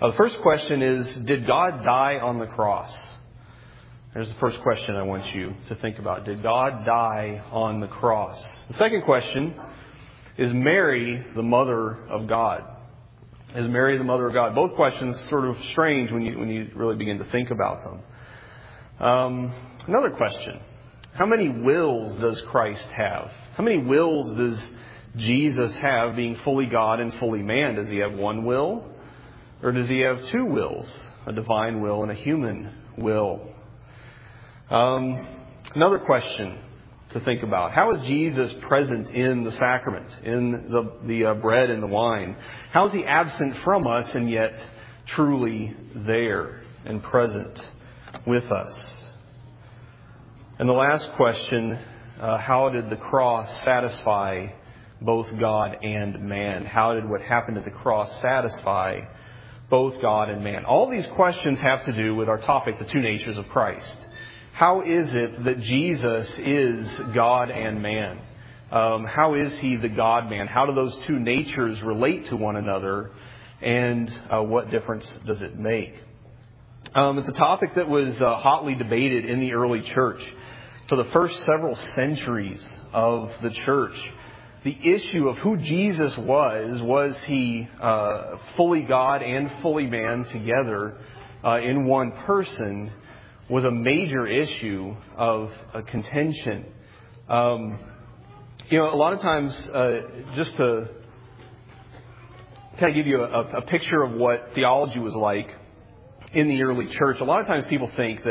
The first question is, did God die on the cross? There's the first question I want you to think about. Did God die on the cross? The second question, is Mary the mother of God? Is Mary the mother of God? Both questions sort of strange when you really begin to think about them. Another question. How many wills does Christ have? How many wills does Jesus have, being fully God and fully man? Does he have one will? Or does he have two wills? A divine will and a human will? Another question to think about. How is Jesus present in the sacrament, in the bread and the wine? How is he absent from us and yet truly there and present with us? And the last question, how did the cross satisfy both God and man? How did what happened at the cross satisfy both God and man? All these questions have to do with our topic, the two natures of Christ. How is it that Jesus is God and man? How is he the God-man? How do those two natures relate to one another? And what difference does it make? It's a topic that was hotly debated in the early church. For the first several centuries of the church, the issue of who Jesus was he fully God and fully man together in one person, was a major issue of contention. A lot of times, just to kind of give you a picture of what theology was like in the early church, a lot of times people think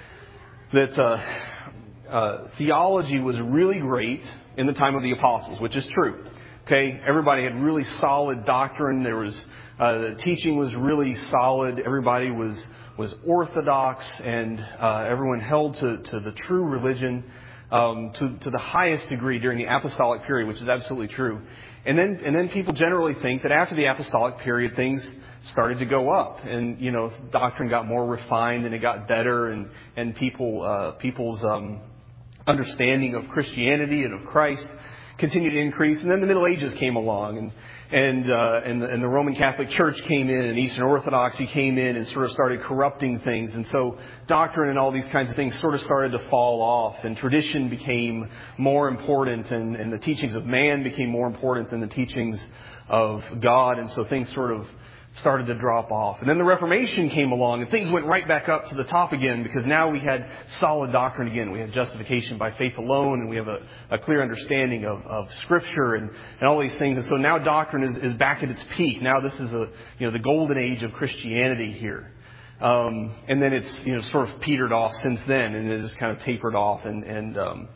that theology was really great in the time of the apostles, which is true. Okay, everybody had really solid doctrine. There was the teaching was really solid. Everybody was orthodox, and everyone held to the true religion to the highest degree during the apostolic period, which is absolutely true. And then people generally think that after the apostolic period, things started to go up, and doctrine got more refined and it got better, and people's understanding of Christianity and of Christ continued to increase. And then the Middle Ages came along, and the Roman Catholic Church came in, and Eastern Orthodoxy came in and sort of started corrupting things. And so doctrine and all these kinds of things sort of started to fall off, and tradition became more important, and the teachings of man became more important than the teachings of God. And so things sort of started to drop off. And then the Reformation came along, and things went right back up to the top again, because now we had solid doctrine again. We had justification by faith alone, and we have a clear understanding of Scripture and all these things. And so now doctrine is back at its peak. Now this is the golden age of Christianity here. And then it's sort of petered off since then, and it has kind of tapered off and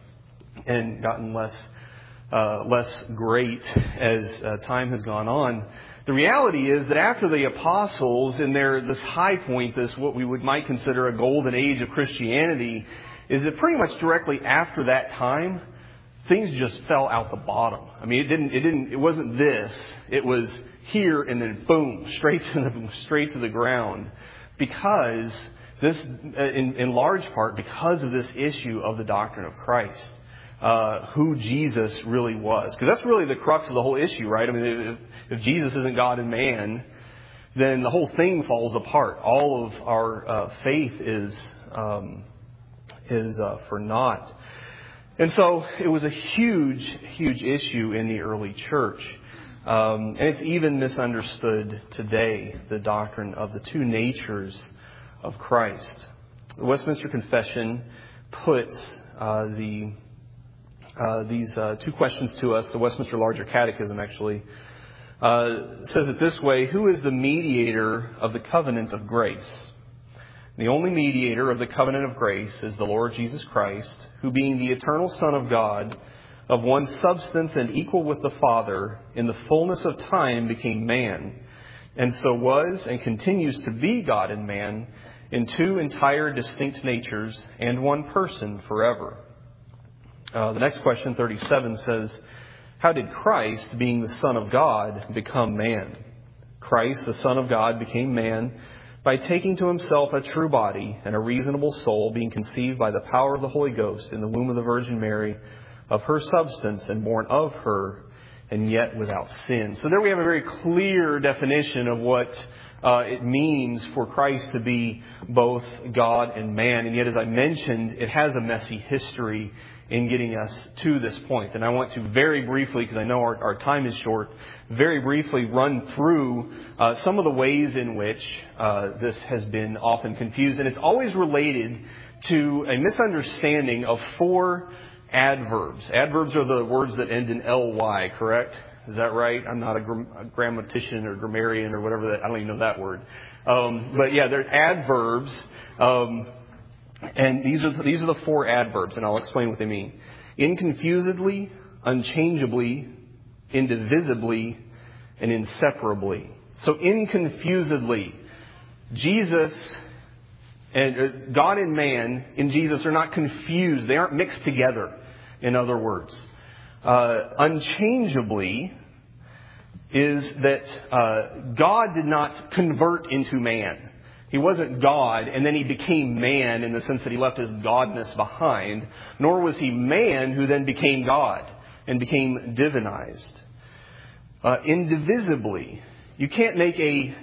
gotten less great as time has gone on. The reality is that after the apostles, in this high point, this what we might consider a golden age of Christianity, is that pretty much directly after that time, things just fell out the bottom. I mean, it wasn't this. It was here and then boom, straight to the ground, because this, in large part, because of this issue of the doctrine of Christ. Who Jesus really was. Because that's really the crux of the whole issue, right? I mean, if Jesus isn't God and man, then the whole thing falls apart. All of our faith is for naught. And so it was a huge issue in the early church. And it's even misunderstood today, the doctrine of the two natures of Christ. The Westminster Confession puts these two questions to us. The Westminster Larger Catechism actually says it this way: who is the mediator of the covenant of grace? The only mediator of the covenant of grace is the Lord Jesus Christ, who, being the eternal Son of God, of one substance and equal with the Father, in the fullness of time became man, and so was and continues to be God and man in two entire distinct natures and one person forever. The next question, 37, says, how did Christ, being the Son of God, become man? Christ, the Son of God, became man by taking to himself a true body and a reasonable soul, being conceived by the power of the Holy Ghost in the womb of the Virgin Mary, of her substance and born of her, and yet without sin. So there we have a very clear definition of what it means for Christ to be both God and man. And yet, as I mentioned, it has a messy history in getting us to this point. And I want to very briefly, because I know our time is short, very briefly run through some of the ways in which this has been often confused. And it's always related to a misunderstanding of 4 adverbs. Adverbs are the words that end in ly, correct? Is that right? I'm not a grammatician or grammarian or whatever that, I don't even know that word. But yeah, they're adverbs. And these are the 4 adverbs, and I'll explain what they mean. Inconfusedly, unchangeably, indivisibly, and inseparably. So inconfusedly, Jesus and God and man in Jesus are not confused. They aren't mixed together, in other words. Unchangeably is that God did not convert into man. He wasn't God, and then he became man in the sense that he left his godness behind, nor was he man who then became God and became divinized. Indivisibly, you can't make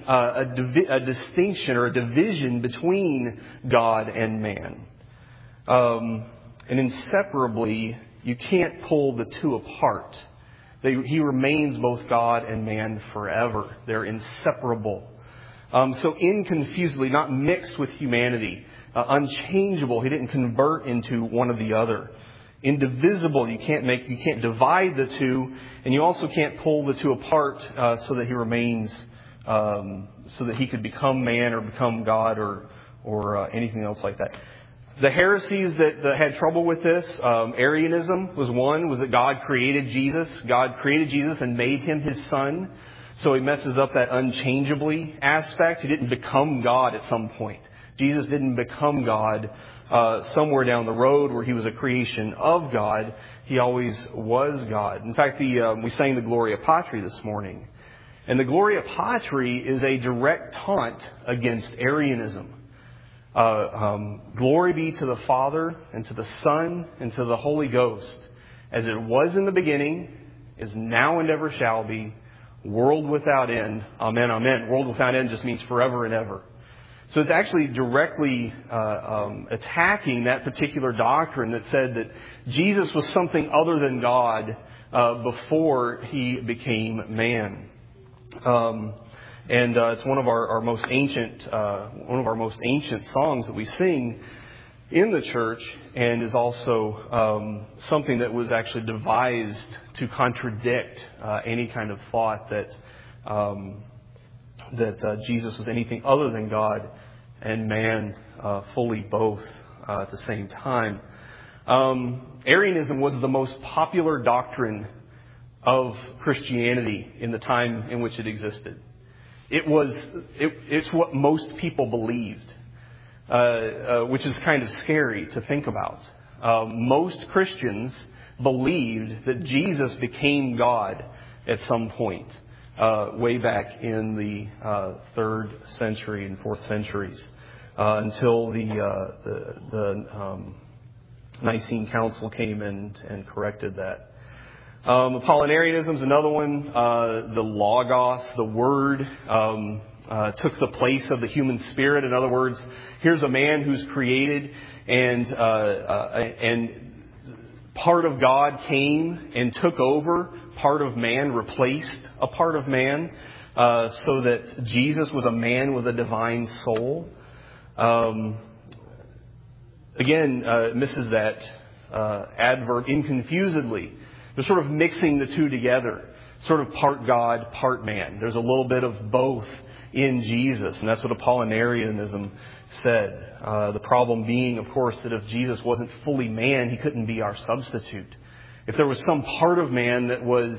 a distinction or a division between God and man. And inseparably, you can't pull the two apart. He remains both God and man forever. They're inseparable. So inconfusedly, not mixed with humanity. Unchangeable. He didn't convert into one or the other. Indivisible. You can't divide the two, and you also can't pull the two apart so that he remains, so that he could become man or become God or anything else like that. The heresies that had trouble with this, Arianism was one, was that God created Jesus. God created Jesus and made him his son. So he messes up that unchangeably aspect. He didn't become God at some point. Jesus didn't become God somewhere down the road where he was a creation of God. He always was God. In fact, we sang the Gloria Patri this morning. And the Gloria Patri is a direct taunt against Arianism. Glory be to the Father and to the Son and to the Holy Ghost, as it was in the beginning, is now and ever shall be, world without end. Amen, amen. World without end just means forever and ever. So it's actually directly attacking that particular doctrine that said that Jesus was something other than God before he became man. And it's one of our most ancient songs that we sing in the church, and is also something that was actually devised to contradict any kind of thought that Jesus was anything other than God and man, fully both at the same time. Arianism was the most popular doctrine of Christianity in the time in which it existed. It's what most people believed. Which is kind of scary to think about. Most Christians believed that Jesus became God at some point, way back in the 3rd century and 4th centuries, until the Nicene Council came and corrected that. Apollinarianism is another one. The Logos, the Word, took the place of the human spirit. In other words, here's a man who's created, and part of God came and took over. Part of man replaced a part of man, so that Jesus was a man with a divine soul. Misses that adverb inconfusedly. They're sort of mixing the two together, sort of part God, part man. There's a little bit of both in Jesus, and that's what Apollinarianism said. The problem being, of course, that if Jesus wasn't fully man, he couldn't be our substitute. If there was some part of man that was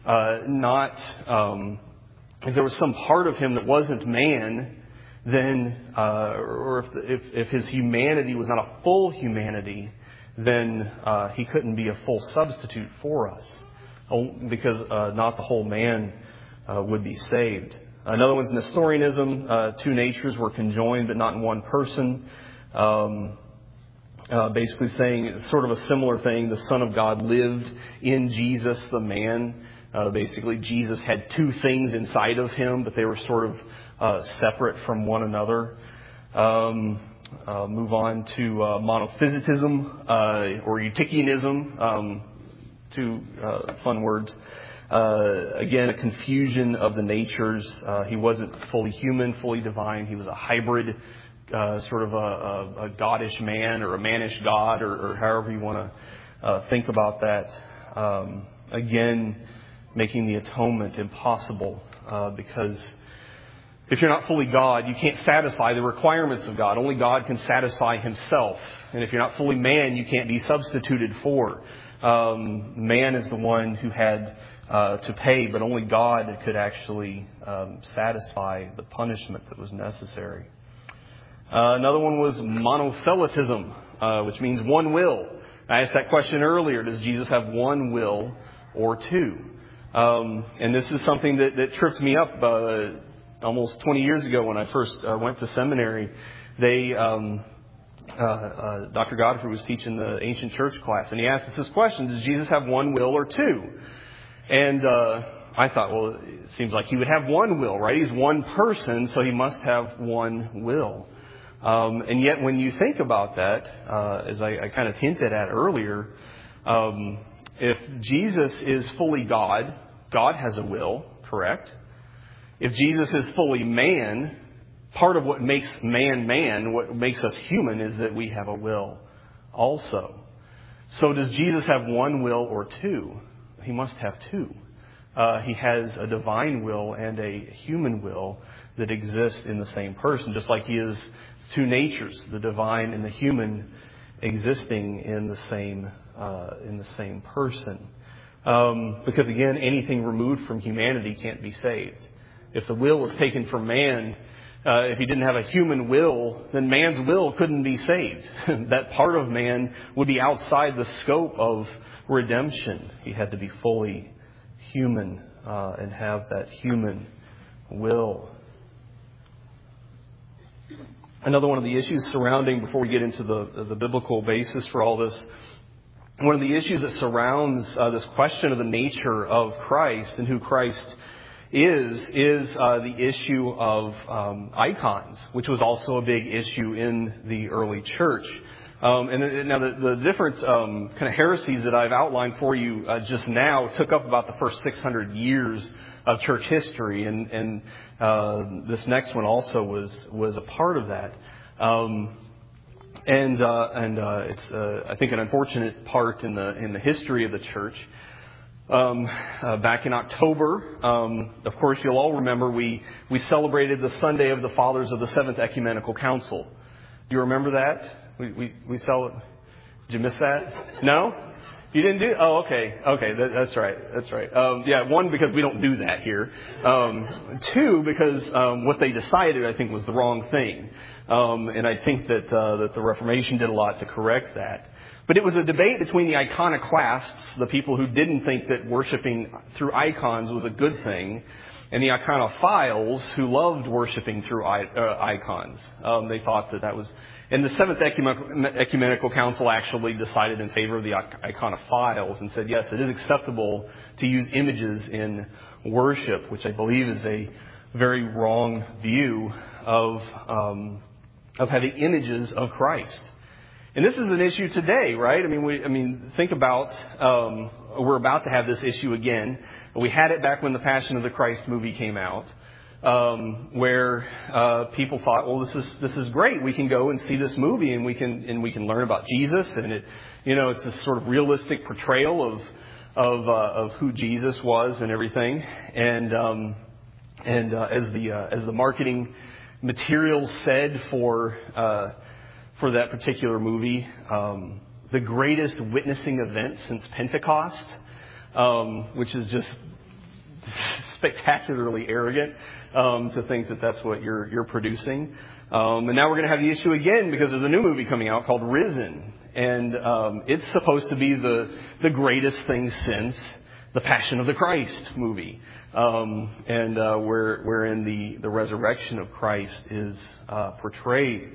if there was some part of him that wasn't man, then, or if his humanity was not a full humanity, then he couldn't be a full substitute for us, because not the whole man would be saved. Another one's Nestorianism. Two natures were conjoined, but not in one person. Basically saying it's sort of a similar thing. The Son of God lived in Jesus, the man. Basically, Jesus had two things inside of him, but they were sort of separate from one another. Move on to monophysitism or Eutychianism, two fun words. Again, a confusion of the natures. He wasn't fully human, fully divine. He was a hybrid, sort of a goddish man or a mannish god, or however you want to think about that. Again, making the atonement impossible because if you're not fully God, you can't satisfy the requirements of God. Only God can satisfy himself. And if you're not fully man, you can't be substituted for. Man is the one who had to pay, but only God could actually satisfy the punishment that was necessary. Another one was monothelitism, which means one will. I asked that question earlier. Does Jesus have one will or two? And this is something that tripped me up almost 20 years ago when I first went to seminary. Dr. Godfrey was teaching the ancient church class, and he asked us this question: does Jesus have one will or two? And I thought, well, it seems like he would have one will, right? He's one person, so he must have one will. And yet when you think about that, as I kind of hinted at earlier, if Jesus is fully God, God has a will, correct? If Jesus is fully man, part of what makes man, what makes us human, is that we have a will also. So does Jesus have one will or two? He must have two. He has a divine will and a human will that exist in the same person, just like he is two natures, the divine and the human, existing in the same person. Because again, anything removed from humanity can't be saved. If the will is taken from man, if he didn't have a human will, then man's will couldn't be saved. That part of man would be outside the scope of redemption. He had to be fully human and have that human will. Another one of the issues surrounding, before we get into the biblical basis for all this, one of the issues that surrounds this question of the nature of Christ and who Christ is the issue of icons, which was also a big issue in the early church. And now the different kind of heresies that I've outlined for you just now took up about the first 600 years of church history, and this next one also was a part of that. It's I think an unfortunate part in the history of the church. Back in October, of course, you'll all remember we celebrated the Sunday of the Fathers of the Seventh Ecumenical Council. Do you remember that? We celebrated. Did you miss that? No? You didn't do? Oh, okay. That's right. Yeah, one, because we don't do that here. Two, because what they decided, I think, was the wrong thing. And I think that the Reformation did a lot to correct that. But it was a debate between the iconoclasts, the people who didn't think that worshiping through icons was a good thing, and the iconophiles who loved worshiping through icons. They thought that was... And the Seventh Ecumenical Council actually decided in favor of the iconophiles and said, yes, it is acceptable to use images in worship, which I believe is a very wrong view of having images of Christ. And this is an issue today, right? I mean, think about, we're about to have this issue again. We had it back when the Passion of the Christ movie came out, where people thought, well, this is great. We can go and see this movie, and we can learn about Jesus, and it's this sort of realistic portrayal of who Jesus was and everything. And as the marketing materials said for that particular movie, the greatest witnessing event since Pentecost, which is just spectacularly arrogant to think that that's what you're producing. And now we're going to have the issue again because there's a new movie coming out called Risen, and it's supposed to be the greatest thing since the Passion of the Christ movie, wherein the resurrection of Christ is portrayed.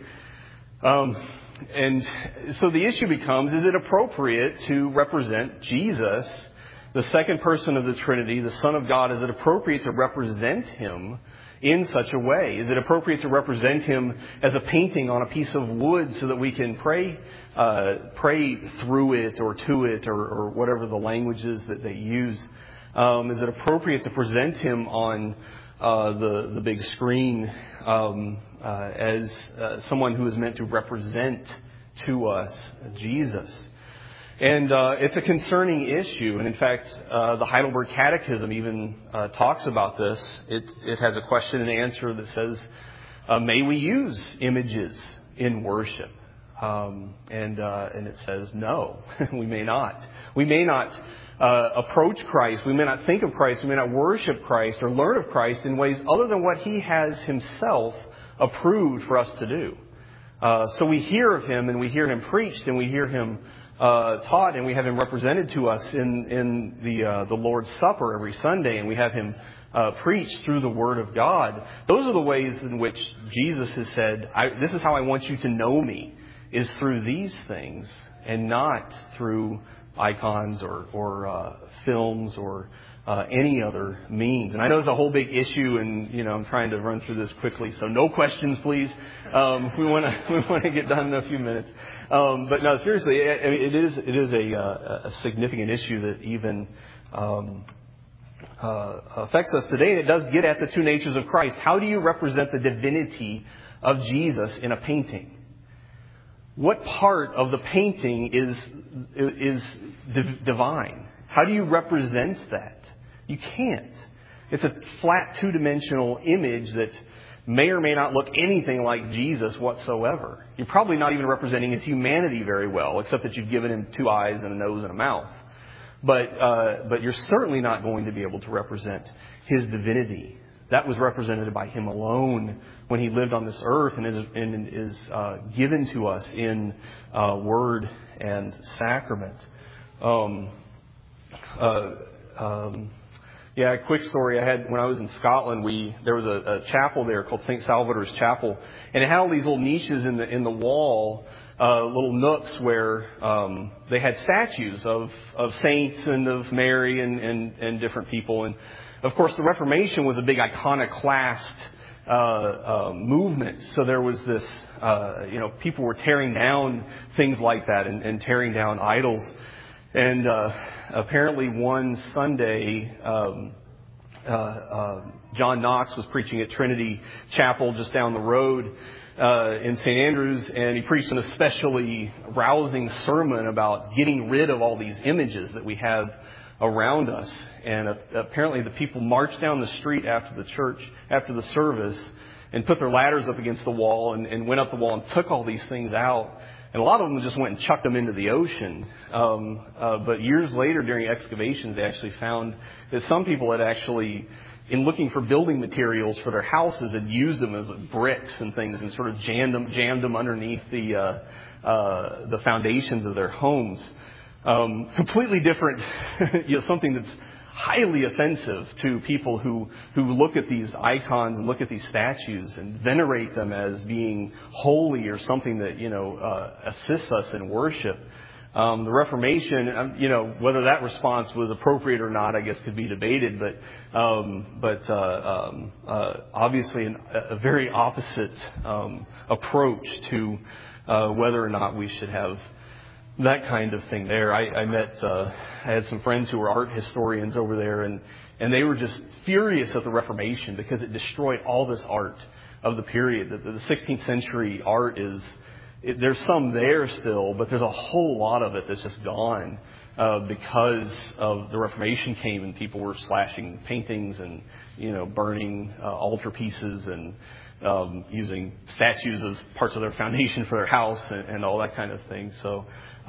And so the issue becomes, is it appropriate to represent Jesus, the second person of the Trinity, the Son of God, is it appropriate to represent him in such a way? Is it appropriate to represent him as a painting on a piece of wood so that we can pray through it or to it or whatever the language is that they use? Is it appropriate to present him on the big screen as someone who is meant to represent to us Jesus? And it's a concerning issue. And in fact, the Heidelberg Catechism even talks about this. It has a question and answer that says, may we use images in worship? And it says, no, we may not. We may not approach Christ. We may not think of Christ. We may not worship Christ or learn of Christ in ways other than what he has himself approved for us to do. So we hear of him and we hear him preached and we hear him taught, and we have him represented to us in the Lord's Supper every Sunday, and we have him preached through the Word of God. Those are the ways in which Jesus has said, this is how I want you to know me, is through these things and not through icons or films or any other means. And I know it's a whole big issue, and I'm trying to run through this quickly, so no questions, please. We want to get done in a few minutes. But no, seriously, it is a significant issue that even affects us today, and it does get at the two natures of Christ. How do you represent the divinity of Jesus in a painting? What part of the painting is divine? How do you represent that? You can't. It's a flat two-dimensional image that may or may not look anything like Jesus whatsoever. You're probably not even representing his humanity very well, except that you've given him two eyes and a nose and a mouth. But you're certainly not going to be able to represent his divinity. That was represented by him alone when he lived on this earth and is given to us in word and sacrament. A quick story I had when I was in Scotland. There was a chapel there called St. Salvator's Chapel, and it had all these little niches in the wall, little nooks where they had statues of saints and of Mary and different people. And of course, the Reformation was a big iconoclast movement. So there was this, people were tearing down things like that and tearing down idols. And apparently one Sunday, John Knox was preaching at Trinity Chapel just down the road in St. Andrews, and he preached an especially rousing sermon about getting rid of all these images that we have around us. And apparently the people marched down the street after the service, and put their ladders up against the wall and went up the wall and took all these things out. And a lot of them just went and chucked them into the ocean. But years later, during excavations, they actually found that some people had actually, in looking for building materials for their houses, had used them as bricks and things and sort of jammed them underneath the foundations of their homes. Completely different, something that's highly offensive to people who look at these icons and look at these statues and venerate them as being holy or something that, assists us in worship. The Reformation, whether that response was appropriate or not, I guess could be debated, but obviously a very opposite approach to whether or not we should have that kind of thing there. I had some friends who were art historians over there, and they were just furious at the Reformation because it destroyed all this art of the period. The 16th century art there's some there still, but there's a whole lot of it that's just gone because of the Reformation came and people were slashing paintings and, burning altarpieces and using statues as parts of their foundation for their house and all that kind of thing. So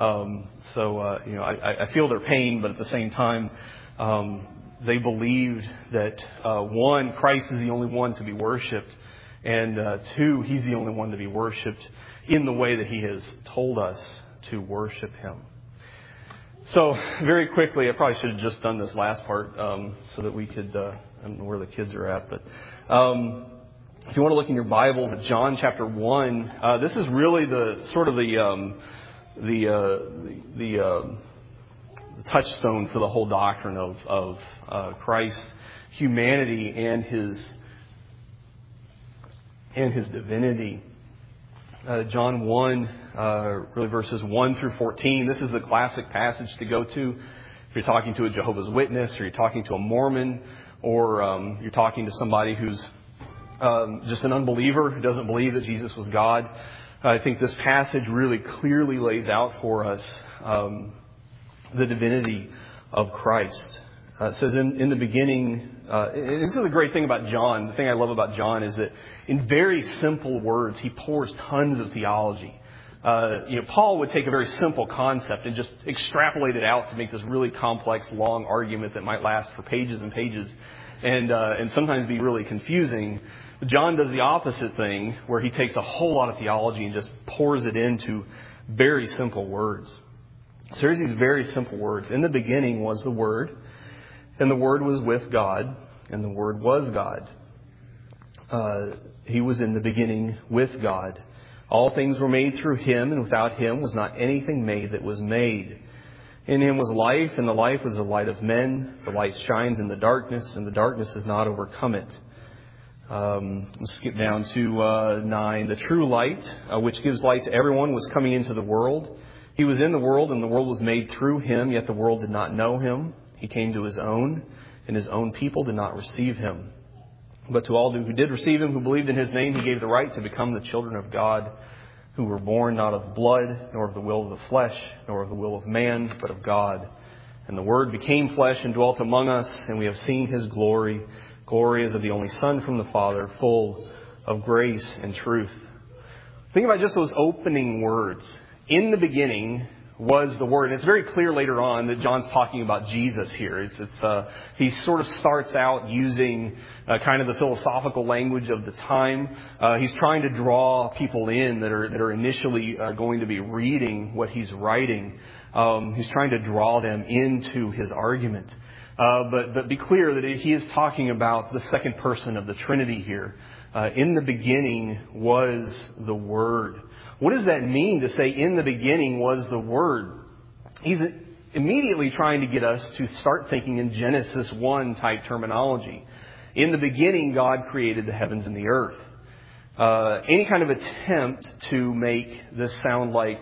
I feel their pain, but at the same time, they believed that one, Christ is the only one to be worshipped, and two, He's the only one to be worshipped in the way that He has told us to worship Him. So very quickly, I probably should have just done this last part so that we could. I don't know where the kids are at, but. If you want to look in your Bibles at John chapter 1, this is really the touchstone for the whole doctrine of Christ's humanity and His and His divinity. John 1, really verses 1 through 14. This is the classic passage to go to if you're talking to a Jehovah's Witness, or you're talking to a Mormon, or you're talking to somebody who's just an unbeliever who doesn't believe that Jesus was God. I think this passage really clearly lays out for us the divinity of Christ. It says in the beginning, and this is the great thing about John. The thing I love about John is that in very simple words, he pours tons of theology. Paul would take a very simple concept and just extrapolate it out to make this really complex, long argument that might last for pages and pages, and sometimes be really confusing. But John does the opposite thing, where he takes a whole lot of theology and just pours it into very simple words. So here's these very simple words. In the beginning was the Word, and the Word was with God, and the Word was God. He was in the beginning with God. All things were made through Him, and without Him was not anything made that was made. In Him was life, and the life was the light of men. The light shines in the darkness, and the darkness has not overcome it. Let's skip down to 9. The true light, which gives light to everyone, was coming into the world. He was in the world, and the world was made through Him, yet the world did not know Him. He came to His own, and His own people did not receive Him. But to all who did receive Him, who believed in His name, He gave the right to become the children of God, who were born not of blood, nor of the will of the flesh, nor of the will of man, but of God. And the Word became flesh and dwelt among us, and we have seen His glory. Glory as of the only Son from the Father, full of grace and truth. Think about just those opening words. In the beginning was the Word. And it's very clear later on that John's talking about Jesus here. He sort of starts out using kind of the philosophical language of the time. He's trying to draw people in that are initially going to be reading what he's writing. He's trying to draw them into his argument. But be clear that he is talking about the second person of the Trinity here. In the beginning was the Word. What does that mean to say in the beginning was the Word? He's immediately trying to get us to start thinking in Genesis 1 type terminology. In the beginning, God created the heavens and the earth. Any kind of attempt to make this sound like,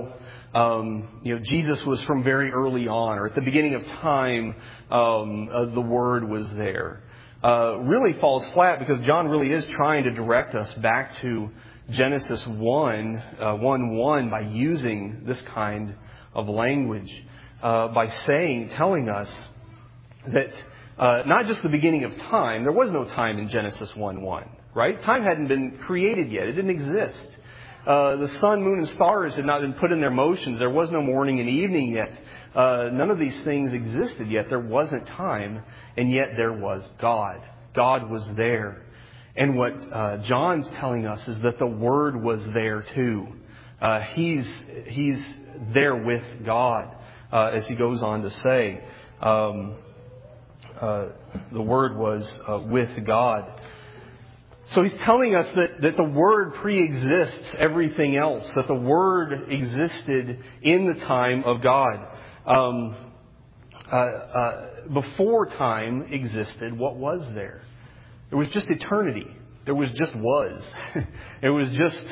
Jesus was from very early on, or at the beginning of time, the Word was there, really falls flat, because John really is trying to direct us back to Genesis 1:1 by using this kind of language, by telling us that not just the beginning of time. There was no time in Genesis 1:1, right? Time hadn't been created yet. It didn't exist. The sun, moon, and stars had not been put in their motions. There was no morning and evening yet. None of these things existed yet. There wasn't time, and yet there was God. God was there. And what John's telling us is that the Word was there too. He's there with God, as he goes on to say. The Word was with God. So he's telling us that the Word pre-exists everything else, that the Word existed in the time of God. Before time existed, what was there? There was just eternity. There was just was. It was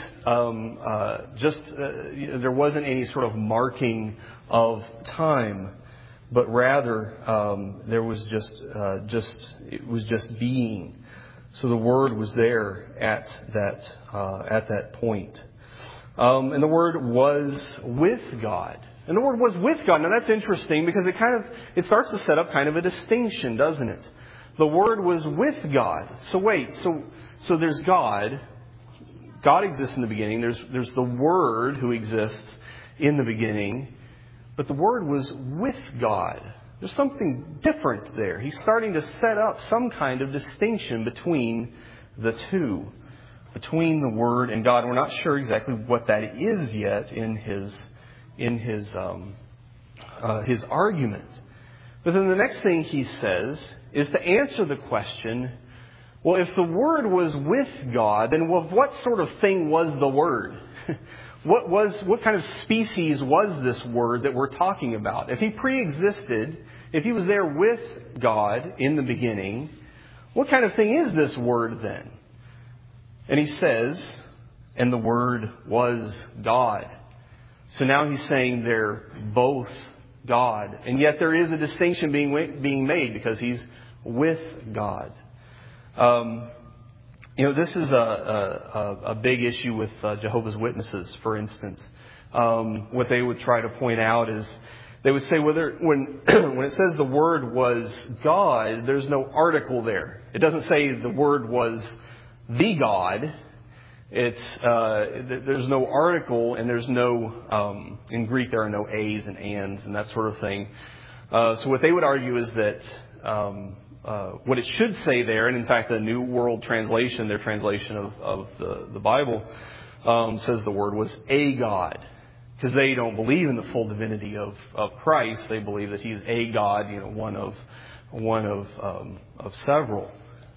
there wasn't any sort of marking of time, but rather there was it was just being. So the Word was there at that point, and the Word was with God. And the Word was with God. Now that's interesting, because it starts to set up kind of a distinction, doesn't it? The Word was with God. So wait, so there's God. God exists in the beginning. There's the Word who exists in the beginning. But the Word was with God. There's something different there. He's starting to set up some kind of distinction between the two, between the Word and God. We're not sure exactly what that is yet in his argument. But then the next thing he says is to answer the question, well, if the Word was with God, then what sort of thing was the Word? What kind of species was this Word that we're talking about? If he pre-existed, if he was there with God in the beginning, what kind of thing is this Word then? And he says, and the Word was God. So now he's saying they're both God. And yet there is a distinction being made because he's with God. This is a big issue with Jehovah's Witnesses, for instance. What they would try to point out is they would say when it says the Word was God, there's no article there. It doesn't say the Word was the God. There's no article, and there's no in Greek there are no A's and ands and that sort of thing. So what they would argue is that what it should say there, and in fact the New World Translation, their translation of the Bible, says the Word was a God. Because they don't believe in the full divinity of Christ. They believe that He's a God, one of several.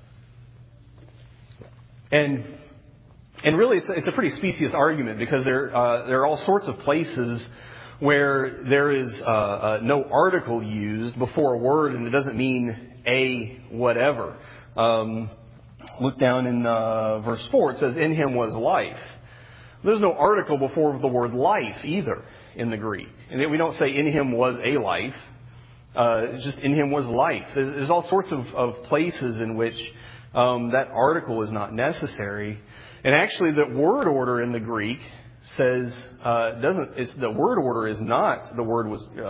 And really it's a pretty specious argument because there are all sorts of places where there is no article used before a word, and it doesn't mean a whatever. Look down in verse 4. It says, "In Him was life." There's no article before the word life either in the Greek. And we don't say in Him was a life. It's just in Him was life. There's all sorts of places in which that article is not necessary. And actually the word order in the Greek says, the word order is not the Word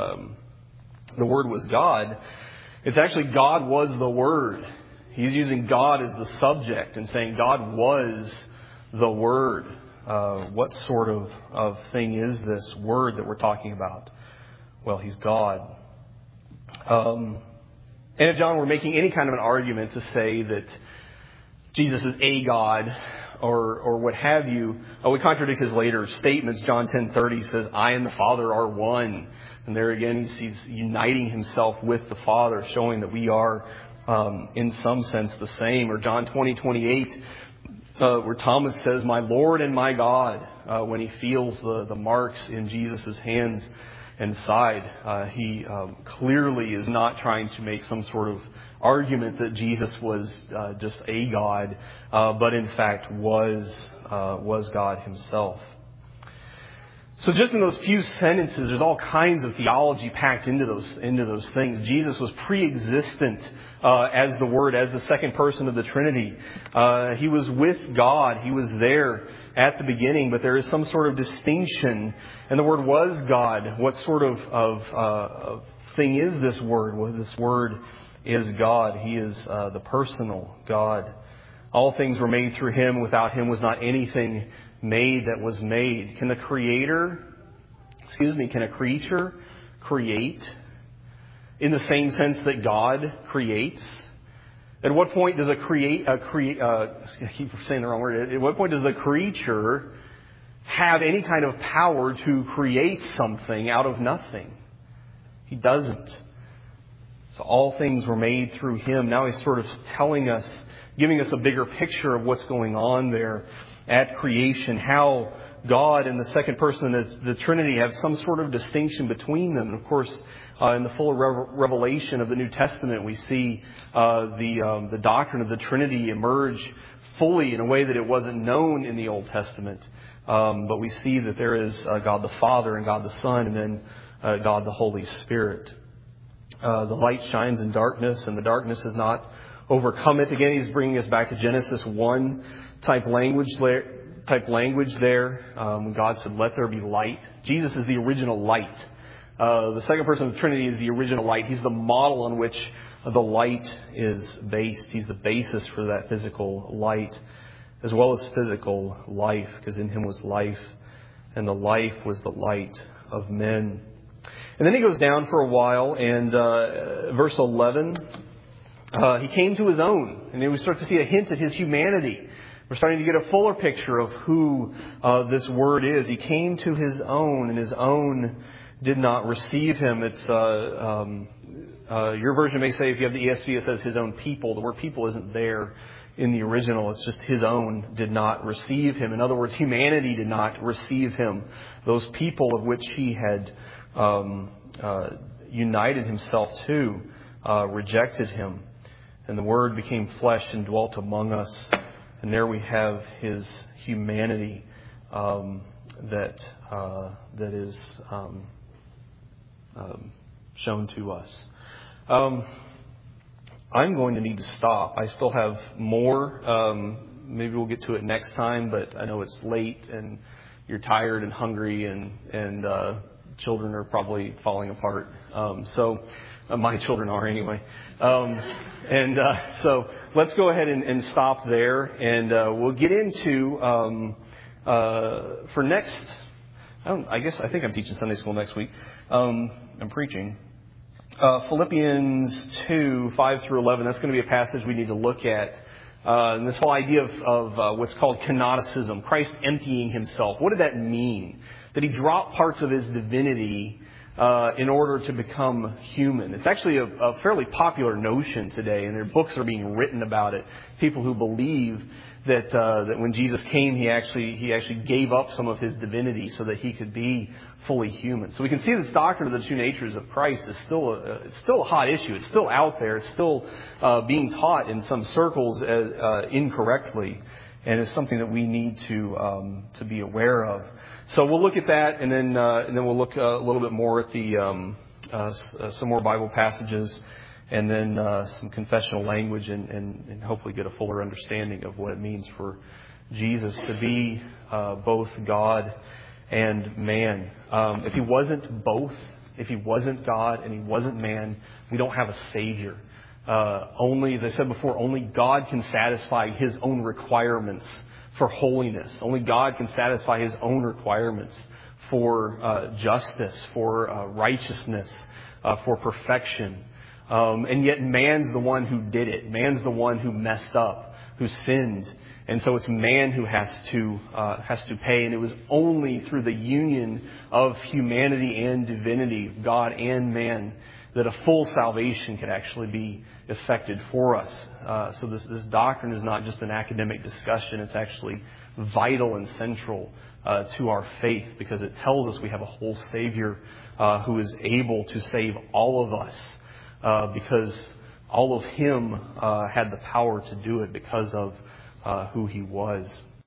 was God. It's actually God was the Word. He's using God as the subject and saying God was the Word. What sort of thing is this Word that we're talking about? Well, He's God. And if John were making any kind of an argument to say that Jesus is a God or what have you, we contradict his later statements. John 10:30 says, "I and the Father are one." And there again, he's uniting himself with the Father, showing that we are, in some sense, the same. Or John 20:28, where Thomas says, "My Lord and my God," when he feels the marks in Jesus' hands and side. He clearly is not trying to make some sort of argument that Jesus was just a God, but in fact was God Himself. So just in those few sentences, there's all kinds of theology packed into those things. Jesus was pre-existent as the Word, as the second person of the Trinity. He was with God. He was there at the beginning, but there is some sort of distinction. And the Word was God. What sort of thing is this Word? Well, this Word is God. He is the personal God. All things were made through Him. Without Him was not anything made that was made. Can a creature create in the same sense that God creates? At what point does I keep saying the wrong word. At what point does the creature have any kind of power to create something out of nothing? He doesn't. So all things were made through Him. Now He's sort of telling us, giving us a bigger picture of what's going on there at creation, how God and the second person of the Trinity have some sort of distinction between them. And of course, in the full revelation of the New Testament, we see the doctrine of the Trinity emerge fully in a way that it wasn't known in the Old Testament. But we see that there is God the Father and God the Son, and then God the Holy Spirit. The light shines in darkness, and the darkness has not overcome it. Again, he's bringing us back to Genesis 1 type language there. When God said, "Let there be light." Jesus is the original light. The second person of the Trinity is the original light. He's the model on which the light is based. He's the basis for that physical light, as well as physical life, because in Him was life, and the life was the light of men. And then he goes down for a while, and verse 11, He came to His own, and we start to see a hint at His humanity. We're starting to get a fuller picture of who this Word is. He came to His own, and His own did not receive Him. It's your version may say, if you have the ESV, it says His own people. The word people isn't there in the original. It's just His own did not receive Him. In other words, humanity did not receive Him. Those people of which He had united Himself to rejected Him. And the Word became flesh and dwelt among us. And there we have His humanity that is shown to us. I'm going to need to stop. I still have more. Maybe we'll get to it next time, but I know it's late and you're tired and hungry and children are probably falling apart. So my children are anyway. So let's go ahead and stop there, and we'll get into for next. I think I'm teaching Sunday school next week. I'm preaching. Philippians 2, 5 through 11. That's going to be a passage we need to look at. And this whole idea of what's called kenoticism, Christ emptying Himself. What did that mean? That He dropped parts of His divinity in order to become human. It's actually a fairly popular notion today, and there books are being written about it. People who believe that when Jesus came, he actually gave up some of His divinity so that He could be fully human. So we can see this doctrine of the two natures of Christ is still a hot issue. It's still out there. It's still being taught in some circles incorrectly, and it's something that we need to be aware of. So we'll look at that, and then we'll look a little bit more at the some more Bible passages, and then some confessional language, and hopefully get a fuller understanding of what it means for Jesus to be both God and man. If He wasn't both, if He wasn't God and He wasn't man, we don't have a Savior. Only, as I said before, only God can satisfy His own requirements for holiness. Only God can satisfy His own requirements for justice, for righteousness, for perfection. And yet man's the one who did it. Man's the one who messed up, who sinned. And so it's man who has to pay. And it was only through the union of humanity and divinity, God and man, that a full salvation could actually be effected for us. So this doctrine is not just an academic discussion. It's actually vital and central to our faith, because it tells us we have a whole Savior who is able to save all of us, because all of Him had the power to do it because of who He was.